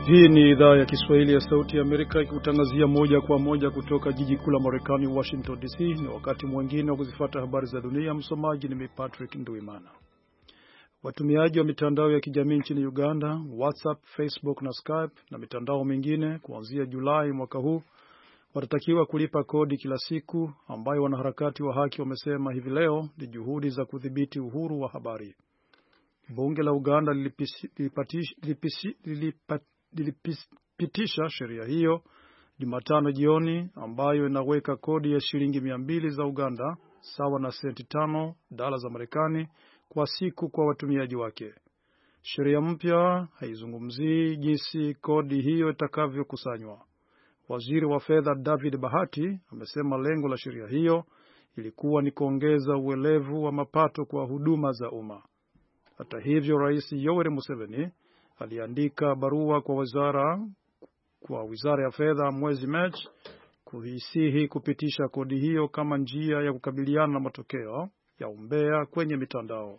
Hii ni idhaa ya Kiswahili ya Sauti ya Amerika ikutangazia moja kwa moja kutoka jiji kuu la Marekani, Washington DC. Ni wakati mwingine wa kuzifuata habari za dunia. Msomaji ni Patrick Nduimana. Watumiaji wa mitandao ya kijamii nchini Uganda, WhatsApp, Facebook na Skype na mitandao mingine kuanzia Julai mwaka huu watatakiwa kulipa kodi kila siku, ambayo wanaharakati wa haki wamesema hivi leo ni juhudi za kudhibiti uhuru wa habari. Bunge la Uganda lilipitisha sheria hiyo Jumatano jioni, ambayo inaweka kodi ya shilingi 200 za Uganda sawa na senti 5 dola za Marekani kwa siku kwa watumiaji wake. Sheria mpya haizungumzii jinsi kodi hiyo itakavyokusanywa. Waziri wa fedha David Bahati amesema lengo la sheria hiyo ilikuwa ni kuongeza uelevu wa mapato kwa huduma za umma. Hata hivyo, Rais Yoweri Museveni aliandika barua kwa wizara ya fedha mwezi Machi kuhisihi kupitisha kodi hiyo kama njia ya kukabiliana na matokeo ya umbea kwenye mitandao.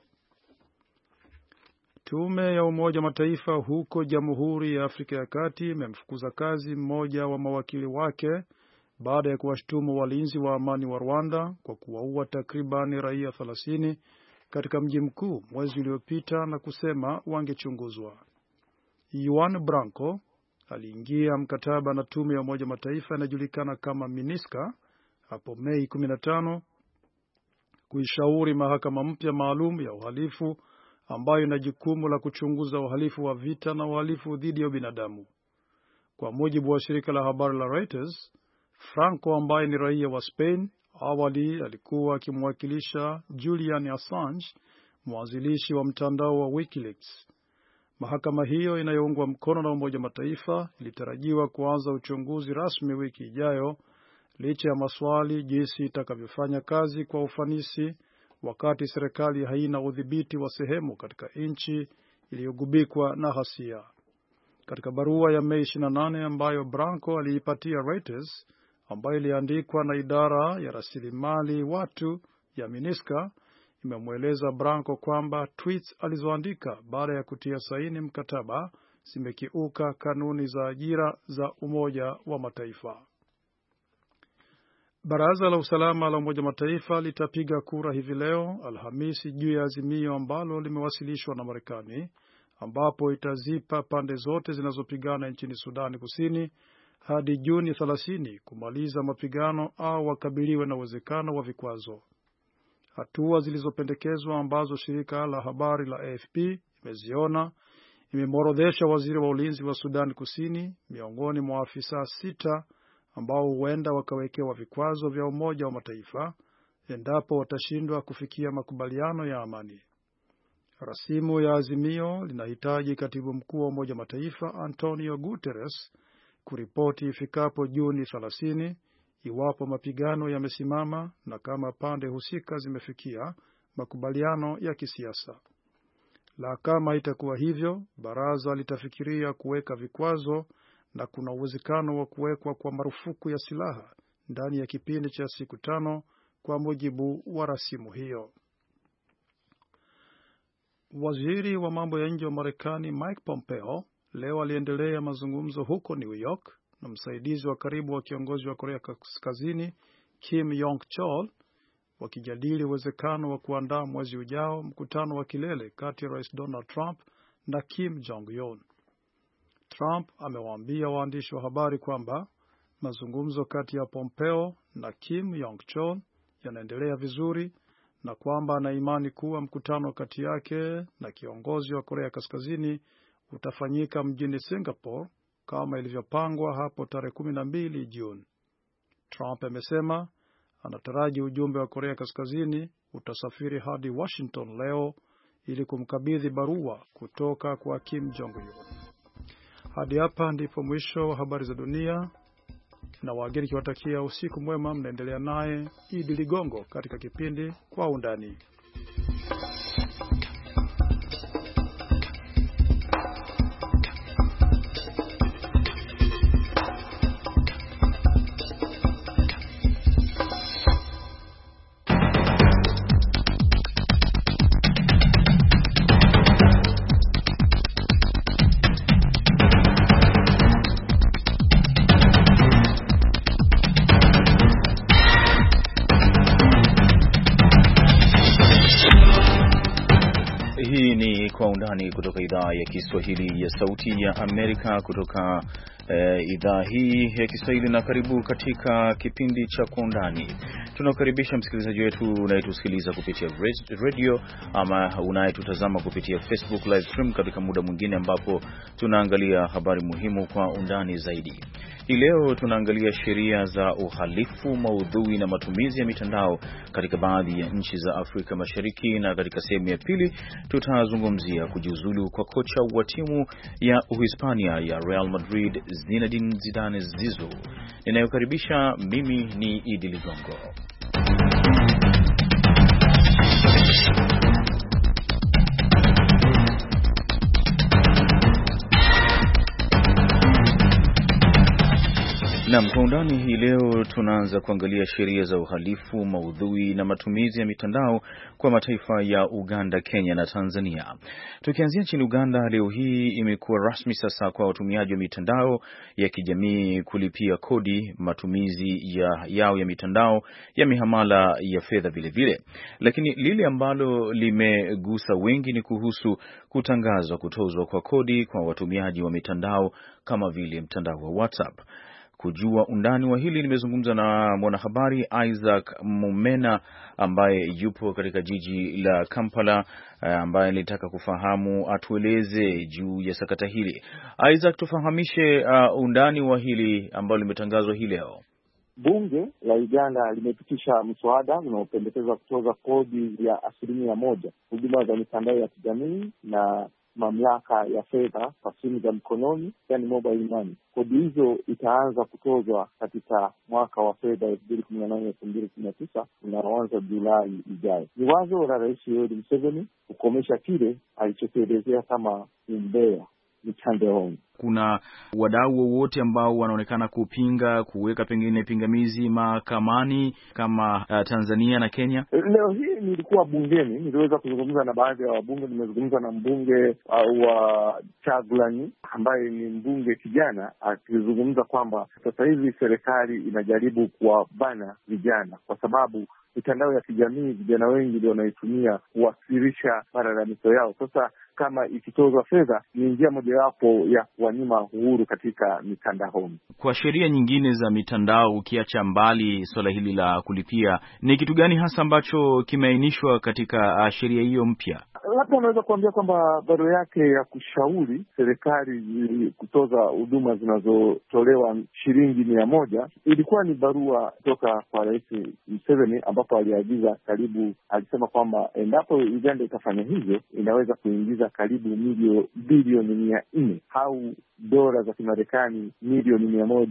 Tume ya Umoja Mataifa huko Jamhuri ya Afrika ya Kati imemfukuza kazi mmoja wa mawakili wake baada ya kuwashtumu walinzi wa amani wa Rwanda kwa kuwaua takriban raia 30 katika mji mkuu mwezi uliopita na kusema wangechunguzwa. Juan Branco aliingia mkataba na tume ya Umoja Mataifa inajulikana kama MINUSCA hapo Mei 15 kuishauri mahakama mpya maalum ya uhalifu ambayo ina jukumu la kuchunguza uhalifu wa vita na uhalifu dhidi ya binadamu. Kwa mujibu wa shirika la habari la Reuters, Franco ambaye ni raia wa Spain awali alikuwa akimwakilisha Julian Assange, mwanzilishi wa mtandao wa WikiLeaks. Mahakama hiyo inayoungwa mkono na Umoja Mataifa ilitarajiwa kuanza uchunguzi rasmi wiki ijayo, licha ya maswali jinsi itakavyofanya kazi kwa ufanisi wakati serikali haina udhibiti wa sehemu katika nchi iliyogubikwa na ghasia. Katika barua ya Mei 28 ambayo Branco aliipatia Reuters, ambayo iliandikwa na idara ya rasilimali watu ya MINUSCA, imemweleza Branco kwamba tweets alizoandika baada ya kutia saini mkataba zimekiuka kanuni za ajira za Umoja wa Mataifa. Baraza la Usalama la Umoja Mataifa litapiga kura hivi leo Alhamisi juu ya azimio ambalo limewasilishwa na Marekani, ambapo itazipa pande zote zinazopigana nchini Sudani Kusini hadi Juni 30 kumaliza mapigano au wakabiliwe na uwezekano wa vikwazo. Hatua zilizopendekezwa ambazo shirika la habari la AFP imeziona imemworodhesha waziri wa ulinzi wa Sudani Kusini miongoni mwa afisa 6 ambao huenda wakawekewa vikwazo vya Umoja wa Mataifa endapo watashindwa kufikia makubaliano ya amani. Rasimu ya azimio linahitaji katibu mkuu wa Umoja wa Mataifa Antonio Guterres kuripoti ifikapo Juni 30 iwapo mapigano yamesimama na kama pande husika zimefikia makubaliano ya kisiasa. La kama itakuwa hivyo, baraza litafikiria kuweka vikwazo na kuna uwezekano wa kuwekwa kwa marufuku ya silaha ndani ya kipindi cha siku 5 kwa mujibu wa rasimu hiyo. Waziri wa mambo ya nje wa Marekani Mike Pompeo leo aliendelea mazungumzo huko New York na msaidizi wa karibu wa kiongozi wa Korea Kaskazini Kim Jong-chol, wakijadili uwezekano wa kuandaa mwezi ujao mkutano wa kilele kati ya Rais Donald Trump na Kim Jong-un. Trump amewaambia waandishi wa habari kwamba mazungumzo kati ya Pompeo na Kim Jong-chol yanaendelea vizuri na kwamba ana imani kuwa mkutano kati yake na kiongozi wa Korea Kaskazini utafanyika mjini Singapore kama ilivyopangwa hapo tarehe 12 Juni. Trump amesema anataraji ujumbe wa Korea Kaskazini utasafiri hadi Washington leo ili kumkabidhi barua kutoka kwa Kim Jong-un. Hadi hapa ndipo mwisho wa habari za dunia, na wageni kiwatakia usiku mwema. Mnaendelea naye Idi Ligongo katika kipindi Kwa Undani. Hii ni Kwa Undani kutoka idhaa ya Kiswahili ya Sauti ya Amerika, kutoka idhaa hii ya Kiswahili, na karibu katika kipindi cha Kwa Undani. Tunakaribisha msikilizaji wetu unayetusikiliza kupitia radio ama unayetutazama kupitia Facebook live stream katika muda mwingine ambapo tunaangalia habari muhimu kwa undani zaidi. Hii leo tunaangalia sheria za uhalifu, maudhui na matumizi ya mitandao katika baadhi ya nchi za Afrika Mashariki, na katika sehemu ya pili tutazungumzia kujiuzulu kwa kocha wa timu ya Uhispania ya Real Madrid Zinedine Zidane Zizou. Ninayokaribisha mimi ni Idi Ligongo. Naam, Kwa Undani hii leo tunaanza kuangalia sheria za uhalifu, maudhui na matumizi ya mitandao kwa mataifa ya Uganda, Kenya na Tanzania. Tukianzia nchini Uganda, leo hii imekuwa rasmi sasa kwa watumiaji wa mitandao ya kijamii kulipia kodi matumizi yao ya mitandao ya mihamala ya fedha vile vile. Lakini lile ambalo limegusa wengi ni kuhusu kutangazwa kutozwa kwa kodi kwa watumiaji wa mitandao kama vile mtandao wa WhatsApp. Kujua undani wa hili nimezungumza na mwanahabari Isaac Mumena ambaye yupo katika jiji la Kampala, ambaye nilitaka kufahamu atueleze juu ya sakata hili. Isaac, tufahamishe undani wa hili ambalo limetangazwa hii leo. Bunge la Uganda limepitisha mswada unaopendekeza kutoza kodi ya 1% huduma za mitandao ya kijamii na mamlaka ya fedha kwa simu za mkononi, yani mobile money. Kodi hizo itaanza kutozwa katika mwaka wa fedha 2018-2019 unaoanza Julai ijayo. Ni wazo la Rais Yoweri Museveni kukomesha kile alichokielezea kama umbea mitandaoni. Kuna wadau wowote ambao wanaonekana kupinga, kuweka pengine pingamizi mahakamani kama Tanzania na Kenya? Leo hii nilikuwa bungeni, niliweza kuzungumza na baadhi ya wabunge. Nimezungumza na mbunge wa Chagulanyi ambaye ni mbunge kijana, akizungumza kwamba sasa hivi serikali inajaribu kuwabana vijana kwa sababu mitandao ya kijamii vijana wengi ndio wanaitumia kuwasilisha malalamiko yao. Sasa kama ikitozwa fedha ni njia mojawapo ya kuwanyima uhuru katika mitandao. Kwa sheria nyingine za mitandao, ukiacha mbali swala hili la kulipia, ni kitu gani hasa ambacho kimeainishwa katika sheria hiyo mpya? Labda unaweza kuambia kwamba barua yake ya kushauri serikali kutoza huduma zinazotolewa shilingi 100 ilikuwa ni barua kutoka kwa Rais Museveni, ambapo aliagiza alisema kwamba endapo Uganda itafanya hivyo inaweza kuingiza karibu bilioni 400 au dola za Kimarekani milioni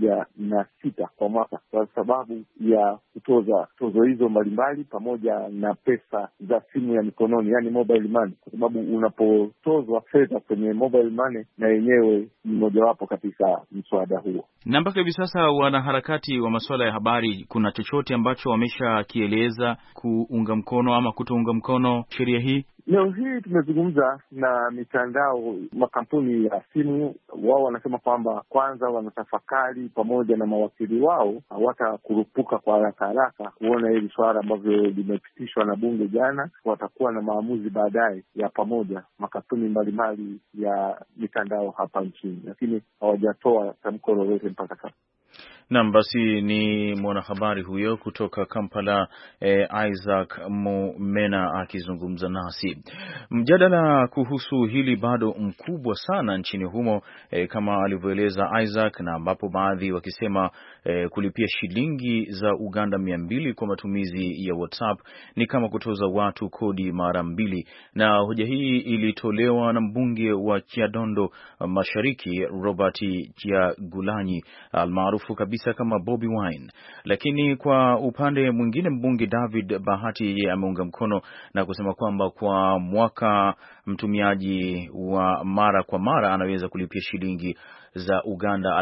106 kwa mwaka, kwa sababu ya kutoza tozo hizo mbalimbali pamoja na pesa za simu ya mikononi, yani mobile money, kwa sababu unapotozwa fedha kwenye mobile money na yenyewe ni mojawapo katika mswada huo. Na mpaka hivi sasa wanaharakati wa masuala ya habari, kuna chochote ambacho wameshakieleza kuunga mkono ama kutounga mkono sheria hii? Leo hii tumezungumza na mitandao, makampuni ya simu. Wao wanasema kwamba kwanza wanatafakari pamoja na mawakili wao, hawatakurupuka kwa haraka kuona hili swala ambavyo limepitishwa na bunge jana. Watakuwa na maamuzi baadaye ya pamoja, makampuni mbalimbali ya mitandao hapa nchini, lakini hawajatoa tamko lolote mpaka sasa. Naam, basi ni mwanahabari huyo kutoka Kampala, Isaac Mumena akizungumza nasi. Mjadala kuhusu hili bado mkubwa sana nchini humo, kama alivyoeleza Isaac, na ambapo baadhi wakisema kulipia shilingi za Uganda 200 kwa matumizi ya WhatsApp ni kama kutoza watu kodi mara 2, na hoja hii ilitolewa na mbunge wa Kyadondo Mashariki Robert Kyagulanyi almaarufu kabisa kama Bobi Wine. Lakini kwa upande mwingine, mbunge David Bahati ameunga mkono na kusema kwamba kwa mwaka mtumiaji wa mara kwa mara anaweza kulipia shilingi za Uganda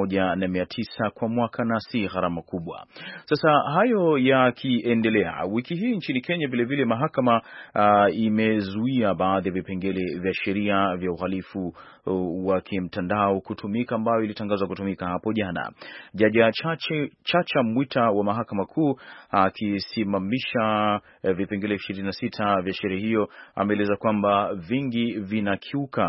1900 kwa mwaka na si gharama kubwa. Sasa hayo yakiendelea, wiki hii nchini Kenya vile vile mahakama imezuia baadhi ya vipengele vya sheria vya uhalifu wa kimtandao kutumika, ambayo ilitangazwa kutumika hapo jana. Jaji Chacha Mwita wa mahakama kuu akisimamisha vipengele 26 vya sheria hiyo ameeleza kwamba vingi vinakiuka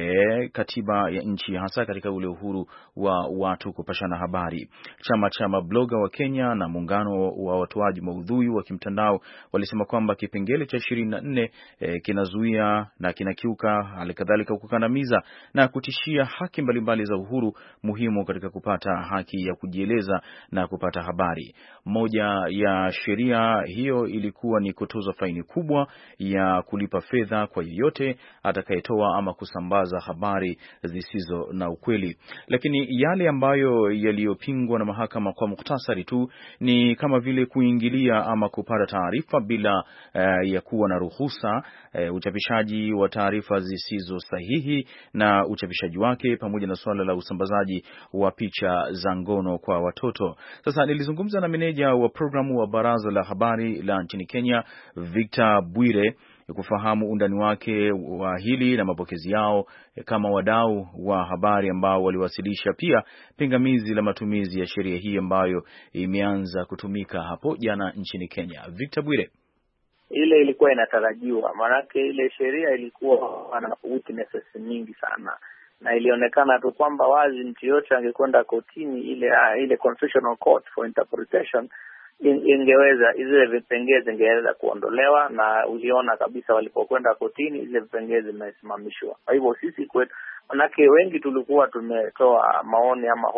katiba ya nchi, hasa katika ule uhuru wa watu kupashana habari. Chama cha mabloga wa Kenya na muungano wa watoaji maudhui wa kimtandao walisema kwamba kipengele cha 24 kinazuia na kinakiuka, halikadhalika kukandamiza na kutishia haki mbalimbali za uhuru muhimu katika kupata haki ya kujieleza na kupata habari. Moja ya sheria hiyo ilikuwa ni kutoza faini kubwa ya kulipa fedha kwa yeyote atakayetoa ama kusambaza habari zisizo na ukweli. Lakini yale ambayo yaliyopingwa na mahakama kwa mukhtasari tu ni kama vile kuingilia ama kupata taarifa bila ya kuwa na ruhusa, uchapishaji wa taarifa zisizo sahihi na uchapishaji wake, pamoja na suala la usambazaji wa picha za ngono kwa watoto. Sasa nilizungumza na meneja wa programu wa Baraza la Habari la nchini Kenya, Victor Bwire, kufahamu undani wake wa hili na mapokezi yao kama wadau wa habari ambao waliwasilisha pia pingamizi la matumizi ya sheria hii ambayo imeanza kutumika hapo jana nchini Kenya. Victor Bwire: ile ilikuwa inatarajiwa, maanake ile sheria ilikuwa na weaknesses nyingi sana, na ilionekana tu kwamba wazi mtu yote angekwenda kotini, ile Constitutional Court for Interpretation ingeweza, zile vipengele zingeweza kuondolewa, na uliona kabisa walipokwenda kotini zile vipengele zimesimamishwa. Kwa hivyo sisi kwetu, manake wengi tulikuwa tumetoa maoni ama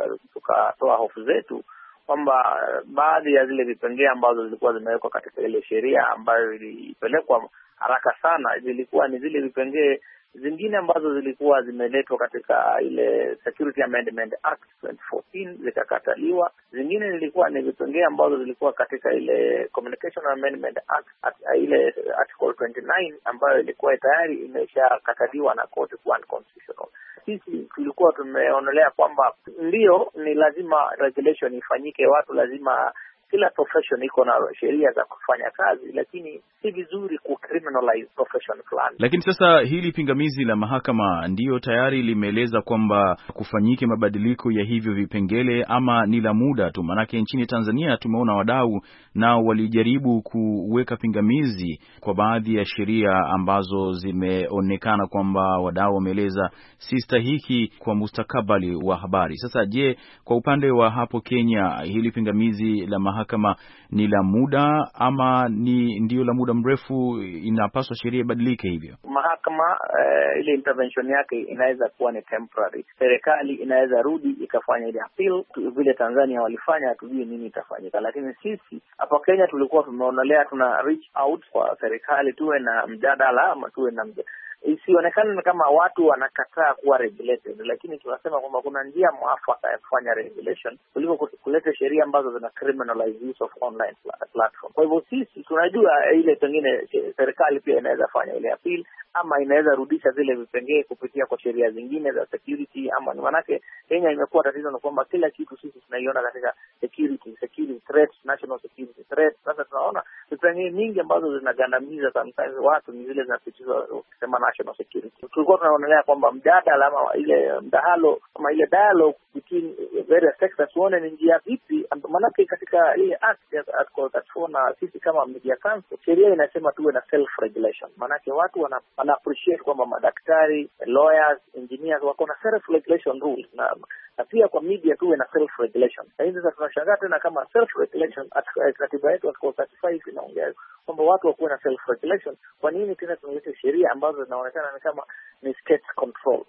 tukatoa hofu zetu kwamba baadhi ya zile vipengele ambazo zilikuwa zimewekwa katika ile sheria ambayo ilipelekwa haraka sana, zilikuwa ni zile vipengele zingine ambazo zilikuwa zimeletwa katika ile Security Amendment Act 2014 zikakataliwa. Zingine zilikuwa ni vipengele ambazo zilikuwa katika ile Communication Amendment Act ile Article 29 ambayo ilikuwa tayari imeshakataliwa na court kuwa unconstitutional. Sisi tulikuwa tumeonelea kwamba ndio ni lazima regulation ifanyike, watu lazima, kila profession iko na sheria za kufanya kazi, lakini si vizuri kucriminalize profession fulani. Lakini sasa hili pingamizi la mahakama ndio tayari limeeleza kwamba kufanyike mabadiliko ya hivyo vipengele, ama ni la muda tu? Manake nchini Tanzania tumeona wadau nao walijaribu kuweka pingamizi kwa baadhi ya sheria ambazo zimeonekana kwamba wadau wameeleza si stahiki kwa mustakabali wa habari. Sasa je, kwa upande wa hapo Kenya hili pingamizi la mahakama ni la muda ama ndio la muda mrefu, inapaswa sheria ibadilike hivyo? Mahakama ile intervention yake inaweza kuwa ni temporary. Serikali inaweza rudi ikafanya ile appeal vile Tanzania walifanya, hatujui nini itafanyika. Lakini sisi hapa Kenya tulikuwa tumeonelea tuna reach out kwa serikali, tuwe na mjadala ama tuwe na isionekane kama watu wanakataa kuwa regulated, lakini tunasema kwamba kuna njia mwafaka ya kufanya regulation kuliko kuleta sheria ambazo zina criminalize use of online platform. Kwa hivyo sisi tunajua ile pengine serikali pia inaweza fanya ile appeal, ama inaweza rudisha zile vipengele kupitia kwa sheria zingine za security, ama ni manake Kenya imekuwa tatizo na kwamba kila kitu sisi tunaiona katika security threats, national security threats. Sasa tunaona vipengele nyingi ambazo zinagandamiza sometimes watu ni zile zinapitishwa kusema national security. Tulikuwa tunaonelea kwamba mjadala ama ile mdahalo ama ile dialogue between various sectors tuone ni njia vipi, manake katika ile act ya Article 34 na sisi kama Media Council sheria inasema tuwe na self regulation. Manake watu wana appreciate kwamba madaktari, lawyers, engineers wako na self regulation rules, na pia kwa media tuwe na self regulation. Lakini sasa tunashangaa tena kama self regulation katiba yetu Article 35 inaongea kwamba watu wakuwe na self regulation. Kwa nini tena tunaleta sheria ambazo zinaonekana ni kama ni state control?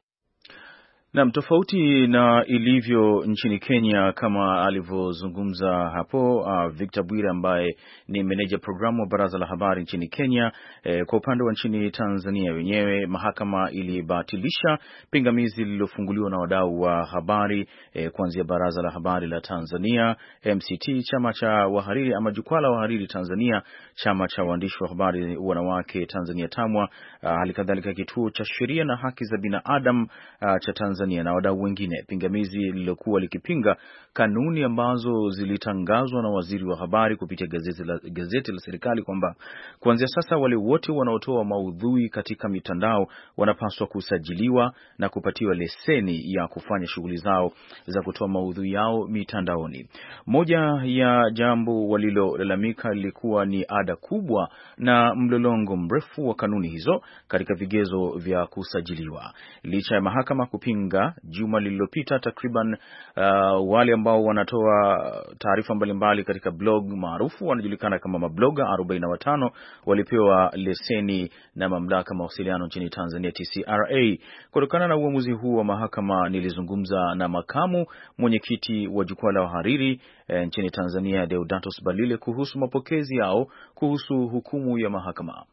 Naam, tofauti na ilivyo nchini Kenya kama alivyozungumza hapo Victor Bwire ambaye ni meneja programu wa Baraza la Habari nchini Kenya. Kwa upande wa nchini Tanzania wenyewe, mahakama ilibatilisha pingamizi lililofunguliwa na wadau wa habari kuanzia Baraza la Habari la Tanzania, MCT, chama cha wahariri ama jukwaa la wahariri Tanzania, chama cha waandishi wa habari wanawake Tanzania TAMWA, halikadhalika kituo cha sheria na haki za binadamu cha Tanzania Tanzania na wadau wengine, pingamizi lililokuwa likipinga kanuni ambazo zilitangazwa na waziri wa habari kupitia gazeti la serikali kwamba kuanzia sasa wale wote wanaotoa maudhui katika mitandao wanapaswa kusajiliwa na kupatiwa leseni ya kufanya shughuli zao za kutoa maudhui yao mitandaoni. Moja ya jambo walilolalamika lilikuwa ni ada kubwa na mlolongo mrefu wa kanuni hizo katika vigezo vya kusajiliwa. Licha ya mahakama kupinga juma lililopita, takriban wale ambao wanatoa taarifa mbalimbali katika blog maarufu wanajulikana kama mabloga 45 walipewa leseni na mamlaka mawasiliano nchini Tanzania TCRA. Kutokana na uamuzi huu wa mahakama, nilizungumza na makamu mwenyekiti wa jukwaa la wahariri nchini Tanzania Deodatus Balile kuhusu mapokezi yao kuhusu hukumu ya mahakama.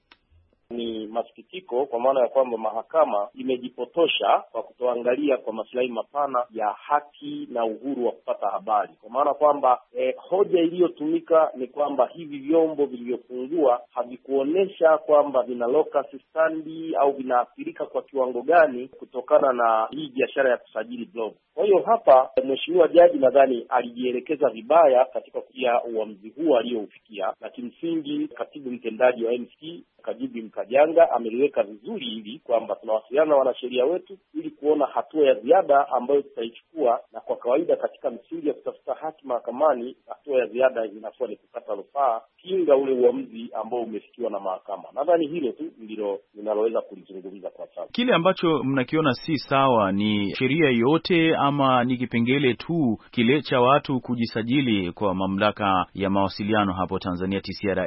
Ni masikitiko kwa maana ya kwamba mahakama imejipotosha kwa kutoangalia kwa maslahi mapana ya haki na uhuru wa kupata habari. Kwa maana kwamba hoja iliyotumika ni kwamba hivi vyombo vilivyofungua havikuonesha kwamba vina locus standi au vinaathirika kwa kiwango gani kutokana na hii biashara ya kusajili blog. Kwa hiyo hapa mheshimiwa jaji nadhani alijielekeza vibaya katika kufikia uamuzi huu aliyoufikia, na kimsingi katibu mtendaji wa MSK Kajibi Mkajanga ameliweka vizuri hivi kwamba tunawasiliana na wanasheria wetu ili kuona hatua ya ziada ambayo tutaichukua, na kwa kawaida katika msingi ya kutafuta haki mahakamani, hatua ya ziada inakuwa ni kukata rufaa kinga ule uamuzi ambao umefikiwa na mahakama. Nadhani hilo tu ndilo ninaloweza kulizungumza kwa sasa. Kile ambacho mnakiona si sawa ni sheria yote ama ni kipengele tu kile cha watu kujisajili kwa mamlaka ya mawasiliano hapo Tanzania TCRA?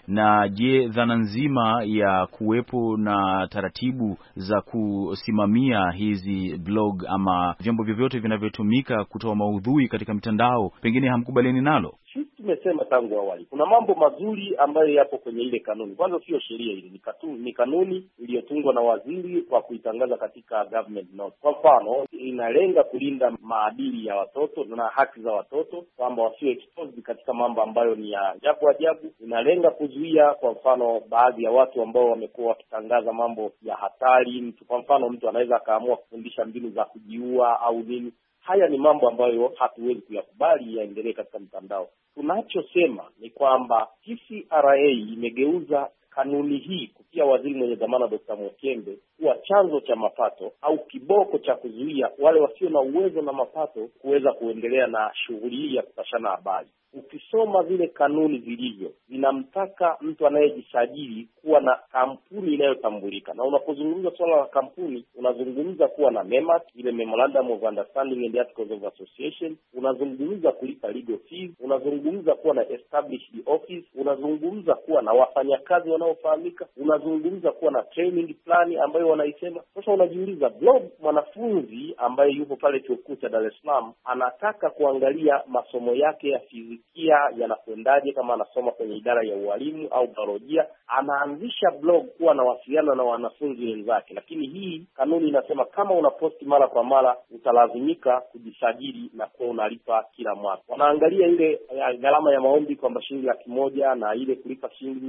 Na je, dhana nzima ya kuwepo na taratibu za kusimamia hizi blog ama vyombo vyovyote vinavyotumika kutoa maudhui katika mitandao pengine hamkubaliani nalo? Sisi tumesema tangu awali kuna mambo mazuri ambayo yapo kwenye ile kanuni. Kwanza sio sheria ile, ni kanuni iliyotungwa na waziri kwa kuitangaza katika government note. Kwa mfano, inalenga kulinda maadili ya watoto na haki za watoto, kwamba wasio exposed katika mambo ambayo ni ya ajabu. Inalenga kuzuia kwa mfano baadhi ya watu ambao wamekuwa wakitangaza mambo ya hatari. Kwa mfano, mtu anaweza akaamua kufundisha mbinu za kujiua au nini. Haya ni mambo ambayo hatuwezi kuyakubali yaendelee katika mtandao. Tunachosema ni kwamba TCRA imegeuza kanuni hii kupitia waziri mwenye dhamana Dr. Mwakembe kuwa chanzo cha mapato au kiboko cha kuzuia wale wasio na uwezo na mapato kuweza kuendelea na shughuli hii ya kupashana habari. Ukisoma vile kanuni zilivyo, zinamtaka mtu anayejisajili kuwa na kampuni inayotambulika. Na unapozungumza swala la kampuni, unazungumza kuwa na MEMAT, ile Memorandum of Understanding and Articles of Association, unazungumza kulipa legal fees, unazungumza kuwa na established office, unazungumza kuwa na wafanyakazi wanaofahamika, unazungumza kuwa na training plan ambayo wanaisema. Sasa unajiuliza, blog mwanafunzi ambaye yupo pale chuo kikuu cha Dar es Salaam anataka kuangalia masomo yake ya fizikia yanakwendaje, kama anasoma kwenye idara ya ualimu au biolojia, anaanzisha blog kuwa anawasiliana na wanafunzi wenzake. Lakini hii kanuni inasema kama unaposti mara kwa mara utalazimika kujisajili na kuwa unalipa kila mwaka. Wanaangalia ile gharama ya maombi kwamba shilingi 100,000 na ile kulipa shilingi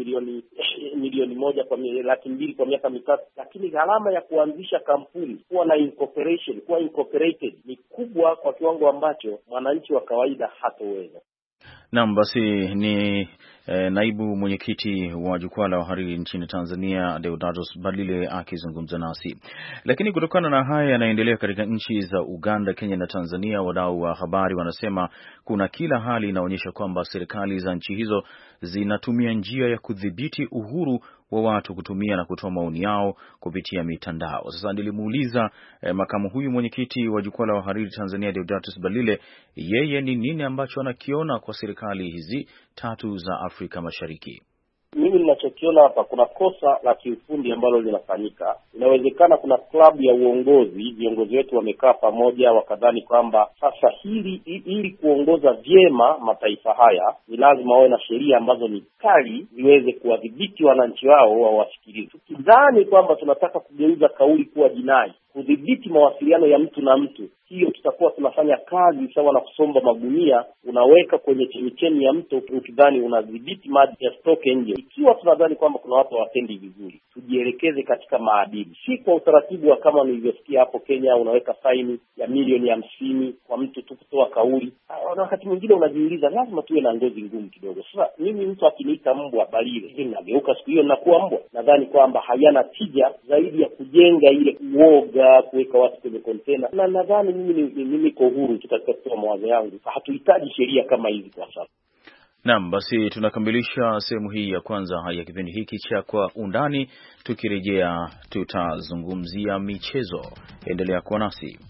milioni 1 kwa 200,000 kwa miaka mitatu. Lakini gharama ya kuanzisha kampuni, kuwa na incorporation, kuwa incorporated ni kubwa kwa kiwango ambacho mwananchi wa kawaida hatoweza. Naam, basi ni naibu mwenyekiti wa jukwaa la wahariri nchini Tanzania Deodatus Balile akizungumza nasi. Lakini kutokana na haya yanaendelea katika nchi za Uganda, Kenya na Tanzania, wadau wa habari wanasema kuna kila hali inaonyesha kwamba serikali za nchi hizo zinatumia njia ya kudhibiti uhuru wa watu kutumia na kutoa maoni yao kupitia mitandao. Sasa nilimuuliza makamu huyu mwenyekiti wa jukwaa la wahariri Tanzania Deodatus Balile, yeye ni nini ambacho anakiona kwa serikali hizi tatu za Afrika Mashariki. Mimi ninachokiona hapa, kuna kosa la kiufundi ambalo linafanyika. Inawezekana kuna klabu ya uongozi, viongozi wetu wamekaa pamoja wakadhani kwamba sasa ili kuongoza vyema mataifa haya ni lazima wawe na sheria ambazo ni kali ziweze kuwadhibiti wananchi wao wawasikilize. Tukidhani kwamba tunataka kugeuza kauli kuwa jinai, kudhibiti mawasiliano ya mtu na mtu. Hiyo tutakuwa tunafanya kazi sawa na kusomba magunia, unaweka kwenye chemichemi ya mto ukidhani unadhibiti maji yasitoke nje. Ikiwa tunadhani kwamba kuna watu hawatendi vizuri, tujielekeze katika maadili, si kwa utaratibu wa kama nilivyosikia hapo Kenya, unaweka faini ya milioni 50 kwa mtu tu kutoa kauli. Na wakati mwingine unajiuliza, lazima tuwe na ngozi ngumu kidogo. Sasa mimi mtu akiniita mbwa balile, nageuka siku hiyo ninakuwa mbwa? Nadhani kwamba hayana tija zaidi ya kujenga ile uoga, kuweka watu kwenye kontena. Na nadhani mimi niko huru katika kutoa mawazo yangu. Hatuhitaji sheria kama hizi kwa sasa. Naam, basi tunakamilisha sehemu hii ya kwanza ya kipindi hiki cha Kwa Undani. Tukirejea tutazungumzia michezo. Endelea kuwa nasi.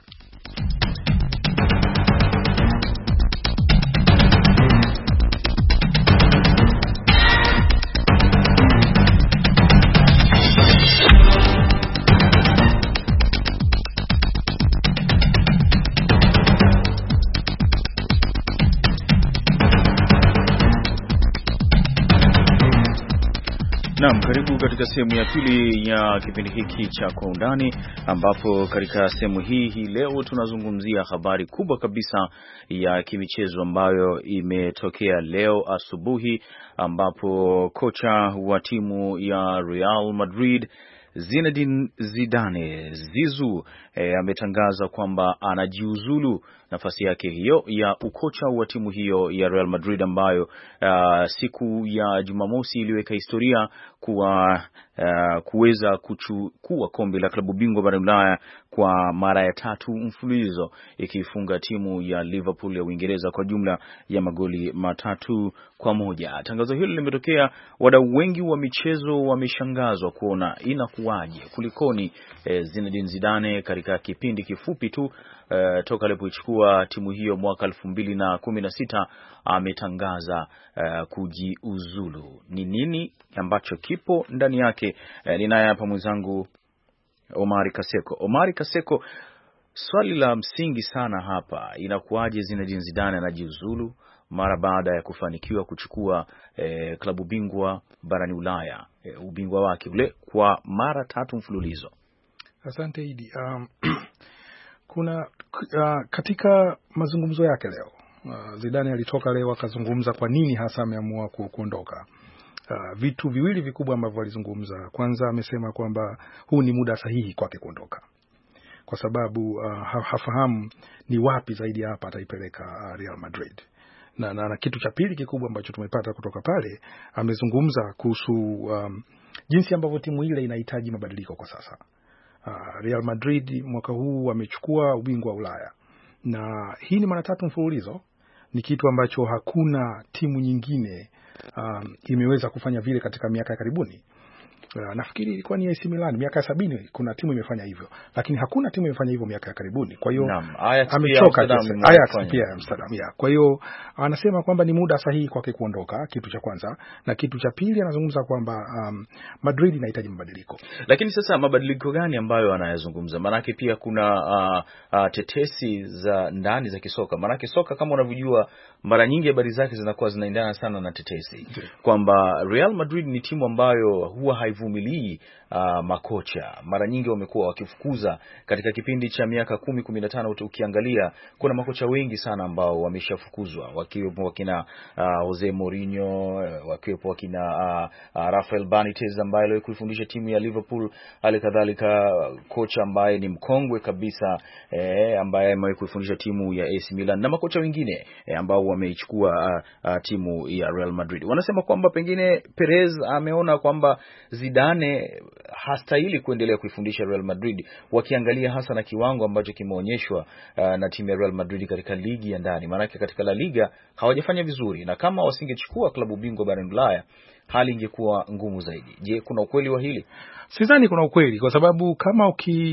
Naam, karibu katika sehemu ya pili ya kipindi hiki cha Kwa Undani, ambapo katika sehemu hii leo tunazungumzia habari kubwa kabisa ya kimichezo ambayo imetokea leo asubuhi, ambapo kocha wa timu ya Real Madrid Zinedine Zidane Zizou ametangaza kwamba anajiuzulu nafasi yake hiyo ya ukocha wa timu hiyo ya Real Madrid ambayo siku ya Jumamosi iliweka historia kuweza kuchukua kombe la klabu bingwa barani Ulaya kwa mara ya 3 mfululizo, ikifunga timu ya Liverpool ya Uingereza kwa jumla ya magoli 3-1. Tangazo hilo limetokea, wadau wengi wa michezo wameshangazwa kuona inakuwaje, kulikoni Zinedine Zidane katika kipindi kifupi tu toka alipochukua timu hiyo mwaka 2016 ametangaza kujiuzulu. Ni nini ambacho kipo ndani yake? Ninaye hapa mwenzangu Omari Kaseko. Omari Kaseko, swali la msingi sana hapa, inakuwaje Zinedine Zidane anajiuzulu mara baada ya kufanikiwa kuchukua klabu bingwa barani Ulaya, ubingwa wake ule kwa mara 3 mfululizo? Asante Idi. Kuna katika mazungumzo yake leo, Zidane alitoka leo akazungumza kwa nini hasa ameamua kuondoka. Vitu viwili vikubwa ambavyo alizungumza. Kwanza, amesema kwamba huu ni muda sahihi kwake kuondoka, kwa sababu hafahamu ni wapi zaidi hapa ataipeleka Real Madrid. Na kitu cha pili kikubwa ambacho tumepata kutoka pale, amezungumza kuhusu jinsi ambavyo timu ile inahitaji mabadiliko kwa sasa. Real Madrid mwaka huu wamechukua ubingwa wa Ulaya, na hii ni mara 3 mfululizo. Ni kitu ambacho hakuna timu nyingine imeweza kufanya vile katika miaka ya karibuni. Nafikiri ilikuwa ni AC Milan miaka 70 kuna timu imefanya hivyo, lakini hakuna timu imefanya hivyo miaka ya karibuni. Kwa hiyo amechoka Ajax pia Amsterdam. Kwa hiyo anasema kwamba ni muda sahihi kwake kuondoka, kitu cha kwanza, na kitu cha pili anazungumza kwamba Madrid inahitaji mabadiliko. Lakini sasa mabadiliko gani ambayo anayazungumza? Maanake pia kuna tetesi za ndani za kisoka. Maanake soka kama unavyojua mara nyingi habari zake zinakuwa zinaendana sana na tetesi, kwamba Real Madrid ni timu ambayo huwa haivumilii makocha. Mara nyingi wamekuwa wakifukuza katika kipindi cha miaka 10-15. Ukiangalia kuna makocha wengi sana ambao wameshafukuzwa, wakiwepo wakina Jose Mourinho, wakiwepo wakina Rafael Benitez ambaye aliwahi kuifundisha timu ya Liverpool, halikadhalika kocha ambaye ni mkongwe kabisa ambaye amewahi kuifundisha timu ya AC Milan, na makocha wengine ambao wameichukua timu ya Real Madrid. Wanasema kwamba pengine Perez ameona kwamba Zidane hastahili kuendelea kuifundisha Real Madrid, wakiangalia hasa na kiwango ambacho kimeonyeshwa na timu ya Real Madrid katika ligi ya ndani. Maanake katika La Liga hawajafanya vizuri, na kama wasingechukua klabu bingwa barani Ulaya hali ingekuwa ngumu zaidi. Je, kuna ukweli wa hili? Sidhani kuna ukweli, kwa sababu kama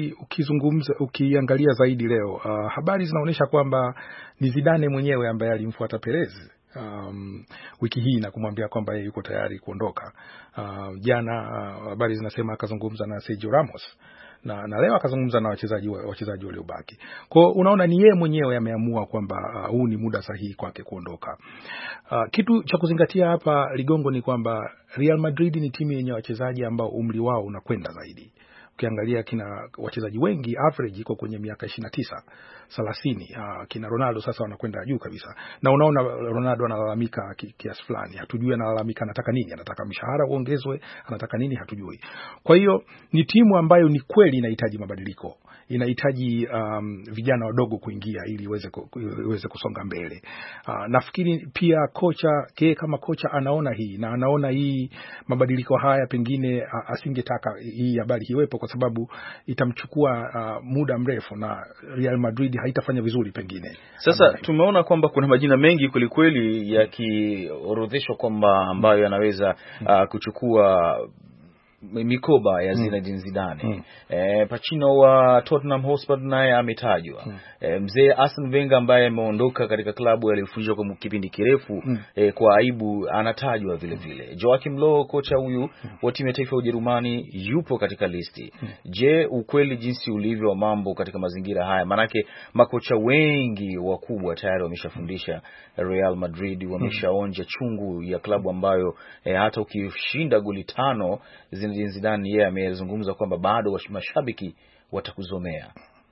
ukiangalia zaidi leo, habari zinaonyesha kwamba ni Zidane mwenyewe ambaye alimfuata Perez wiki hii na kumwambia kwamba yeye yuko tayari kuondoka. Jana habari zinasema akazungumza na Sergio Ramos, na leo akazungumza na wachezaji waliobaki. Kwa hiyo unaona ni yeye mwenyewe ameamua kwamba huu ni muda sahihi kwake kuondoka. Kitu cha kuzingatia hapa, Ligongo, ni kwamba Real Madrid ni timu yenye wachezaji ambao umri wao unakwenda zaidi. Ukiangalia kina wachezaji wengi average iko kwenye miaka 29, 30. Kina Ronaldo sasa wanakwenda juu kabisa. Na unaona Ronaldo analalamika kiasi fulani. Hatujui analalamika anataka nini, anataka mshahara uongezwe, anataka nini hatujui. Kwa hiyo ni timu ambayo ni kweli inahitaji mabadiliko. Inahitaji vijana wadogo kuingia ili iweze kusonga mbele. Nafikiri pia kama kocha anaona hii na anaona hii mabadiliko haya pengine asingetaka hii habari iwepo kwa sababu itamchukua muda mrefu na Real Madrid haitafanya vizuri pengine. Sasa tumeona kwamba kuna majina mengi kwelikweli yakiorodheshwa kwamba ambayo yanaweza kuchukua mikoba ya Zinedine Zidane. Pachino wa Tottenham Hotspur naye ametajwa. Mzee Arsene Wenger ambaye ameondoka katika klabu aliyofundisha kwa kipindi kirefu kwa aibu anatajwa vile vile. Joachim Low, kocha huyu wa timu ya taifa ya Ujerumani, yupo katika listi. Je, ukweli jinsi ulivyo wa mambo katika mazingira haya, manake makocha wengi wakubwa tayari wameshafundisha Real Madrid, wameshaonja chungu ya klabu ambayo hata ukishinda goli 5 Zinedine Zidane yeye amezungumza kwamba bado mashabiki watakuzomea.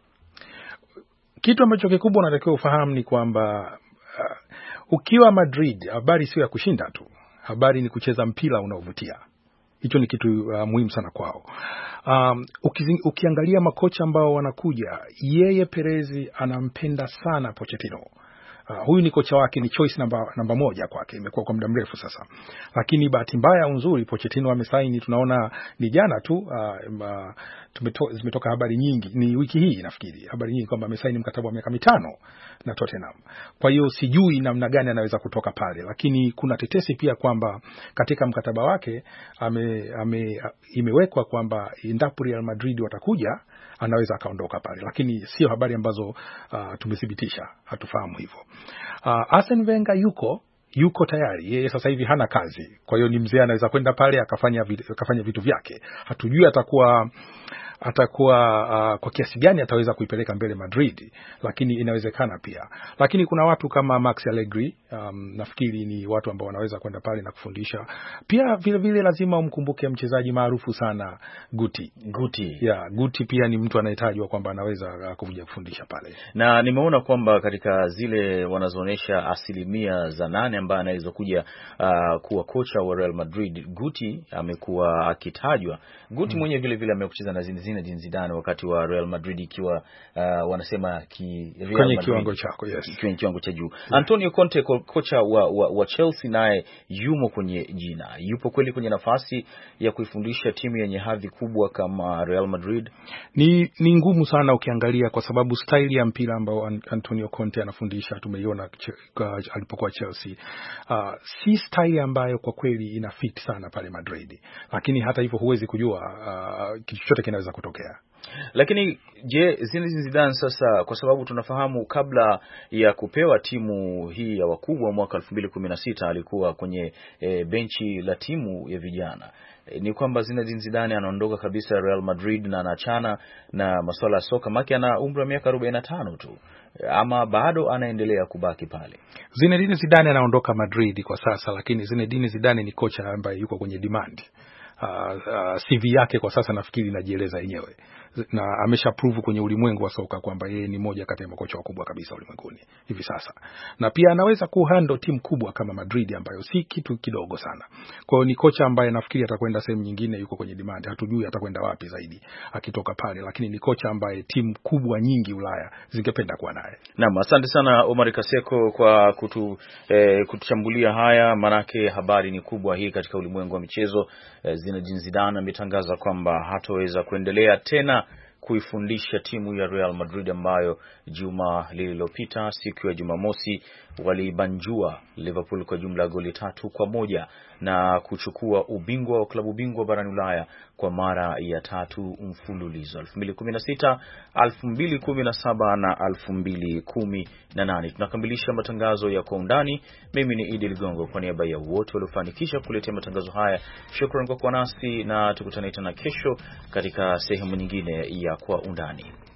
Kitu ambacho kikubwa unatakiwa ufahamu ni kwamba ukiwa Madrid habari sio ya kushinda tu, habari ni kucheza mpira unaovutia. Hicho ni kitu muhimu sana kwao. Ukiangalia makocha ambao wanakuja, yeye Perez anampenda sana Pochettino. Huyu ni kocha wake, ni choice namba moja kwake, imekuwa kwa muda mrefu sasa. Lakini bahati mbaya au nzuri, Pochettino amesaini, tunaona ni jana tu, zimetoka habari nyingi, ni wiki hii nafikiri, habari nyingi kwamba amesaini mkataba wa miaka 5 na Tottenham. Kwa hiyo sijui namna gani anaweza kutoka pale, lakini kuna tetesi pia kwamba katika mkataba wake imewekwa kwamba endapo Real Madrid watakuja anaweza akaondoka pale, lakini sio habari ambazo tumethibitisha, hatufahamu hivyo. Arsene Wenger yuko tayari, yeye sasa hivi hana kazi, kwa hiyo ni mzee, anaweza kwenda pale akafanya vitu vyake. Hatujui atakuwa kwa kiasi gani ataweza kuipeleka mbele Madrid, lakini inawezekana pia. Lakini kuna watu kama Max Allegri, nafikiri ni watu ambao wanaweza kwenda pale na kufundisha. Pia vile vile lazima umkumbuke mchezaji maarufu sana Guti. Guti pia ni mtu anayetajwa kwamba anaweza kuja kufundisha pale. Na nimeona kwamba katika zile wanazoonesha 8% ambaye anaweza kuja kuwa kocha wa Real Madrid, Guti amekuwa akitajwa. Guti mwenye vile vile amekucheza na Zinedine Zidane wakati wa Real Madrid ikiwa wanasema kwenye kiwango chako, kwenye kiwango cha juu. Antonio Conte, kocha wa Chelsea, naye yumo kwenye jina. Yupo kweli kwenye nafasi ya kuifundisha timu yenye hadhi kubwa kama Real Madrid? Ni ngumu sana ukiangalia, kwa sababu style ya mpira ambao Antonio Conte anafundisha tumeiona alipokuwa Chelsea. Si style ambayo kwa kweli ina fit sana pale Madrid. Lakini hata hivyo huwezi kujua, kitu chochote kinaweza kutokea. Lakini je, Zinedine Zidane sasa, kwa sababu tunafahamu kabla ya kupewa timu hii ya wakubwa mwaka 2016 alikuwa kwenye benchi la timu ya vijana. Ni kwamba Zinedine Zidane anaondoka kabisa Real Madrid na anaachana na masuala ya soka, maki ana umri wa miaka 45 tu, ama bado anaendelea kubaki pale? Zinedine Zidane anaondoka Madrid kwa sasa, lakini Zinedine Zidane ni kocha ambaye yuko kwenye demand. CV yake kwa sasa nafikiri inajieleza yenyewe, na amesha prove kwenye ulimwengu wa soka kwamba yeye ni moja kati ya makocha wakubwa kabisa ulimwenguni hivi sasa, na pia anaweza kuhandle timu kubwa kama Madrid ambayo si kitu kidogo sana. Kwa hiyo ni kocha ambaye nafikiri atakwenda sehemu nyingine, yuko kwenye demand, hatujui atakwenda wapi zaidi akitoka pale, lakini ni kocha ambaye timu kubwa nyingi Ulaya zingependa kuwa naye. Naam, asante sana Omar Kaseko kwa kutuchambulia haya, manake habari ni kubwa hii katika ulimwengu wa michezo. Zinedine Zidane ametangaza kwamba hataweza kuendelea tena kuifundisha timu ya Real Madrid ambayo juma lililopita siku ya Jumamosi walibanjua Liverpool kwa jumla goli 3-1 na kuchukua ubingwa wa klabu bingwa barani Ulaya kwa mara ya 3 mfululizo, 2016, 2017 na 2018. Tunakamilisha matangazo ya Kwa Undani. Mimi ni Idi Ligongo, kwa niaba ya wote waliofanikisha kuletea matangazo haya, shukrani kwa kuwa nasi, na tukutane tena kesho katika sehemu nyingine ya Kwa Undani.